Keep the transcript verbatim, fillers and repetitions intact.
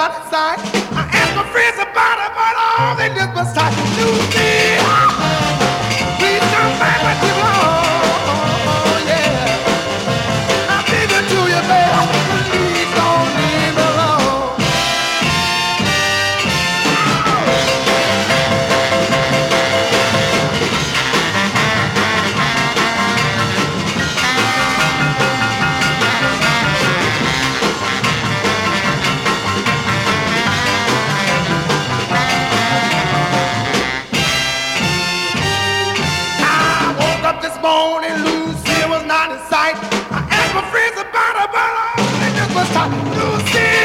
not in sight. I asked my friends about it, but all they did was talk. Lucy, please come back with you, oh, yeah. I'm leaving to you, baby. Please don't leave me alone. Morning, Lucy was not in sight. I asked my friends about her, but all they did was talk. Lucy.